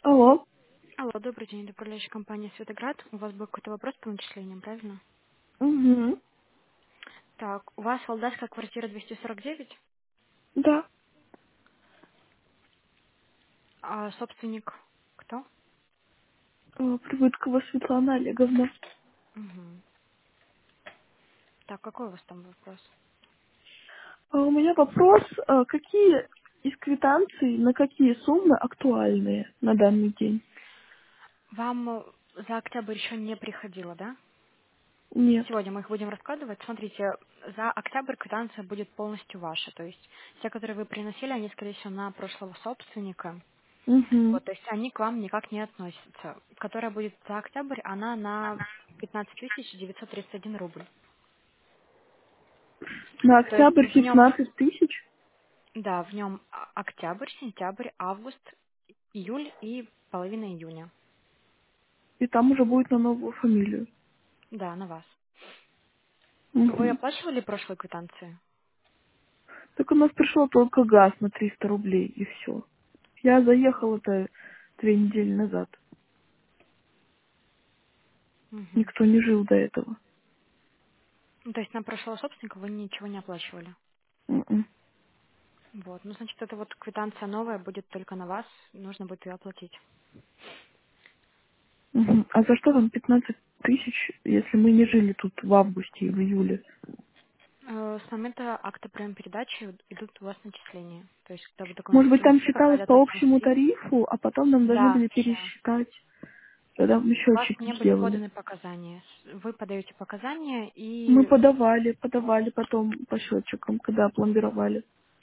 Алло. Алло, добрый день, это управляющая компания «Светоград». У вас был какой-то вопрос по начислениям, правильно? Угу. Так, у вас Валдайская квартира 249, Да. а собственник кто? Прибыткова Светлана Олеговна. Угу. Так, какой у вас там вопрос? У меня вопрос, какие из квитанций на какие суммы актуальные на данный день? Вам за октябрь еще не приходило, да? Нет. Сегодня мы их будем раскладывать. Смотрите, за октябрь квитанция будет полностью ваша. То есть те, которые вы приносили, они, скорее всего, на прошлого собственника. Угу. Вот, то есть они к вам никак не относятся. Которая будет за октябрь, она на 15 931 рубль. На То есть октябрь в нем 15 тысяч, Да, в нем октябрь, сентябрь, август, июль и половина июня. и там уже будет на новую фамилию. Да, на вас. Вы Угу. оплачивали прошлые квитанции? Так у нас пришел только газ на 300 рублей, и все. Я заехала-то 2 недели назад. Мгм. Никто не жил до этого. Ну, то есть на прошлого собственника вы ничего не оплачивали? Мгм. Вот. Ну, значит, эта вот квитанция новая будет только на вас. Нужно будет ее оплатить. Мгм. А за что там 15 тысяч, если мы не жили тут в августе и в июле? С момента акта приема передачи идут у вас начисления. То есть, когда вы документы Может быть, там принесли, считалось проходят по один общему стрим. тарифу, а потом нам должны Да, были все. пересчитать, когда мы У вас счетчики не были сделали. поданы показания. Вы подаете показания Мы и подавали потом по счетчикам, когда пломбировали.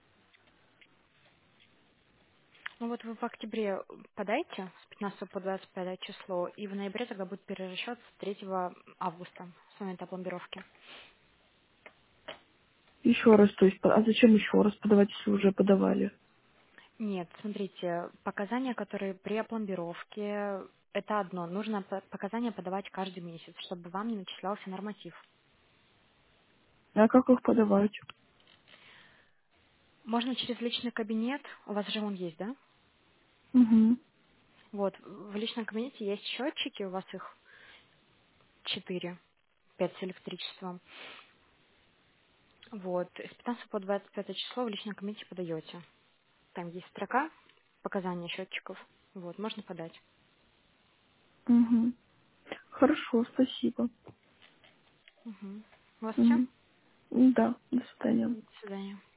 Ну вот вы в октябре подайте с 15 по 25 число, и в ноябре тогда будет перерасчет с 3 августа с момента пломбировки. Еще раз, то есть, а зачем еще раз подавать, если уже подавали? Нет, смотрите, показания, которые при опломбировке, это одно. Нужно показания подавать каждый месяц, чтобы вам не начислялся норматив. А как их подавать? Можно через личный кабинет, у вас же он есть, да? Угу. Вот, в личном кабинете есть счетчики, у вас их 4, 5 с электричеством. Вот, с 15 по 25 число в личном кабинете подаете. Там есть строка показания счетчиков. Вот, можно подать. Угу. Хорошо, спасибо. Угу. У вас все? Угу. Да, до свидания. До свидания.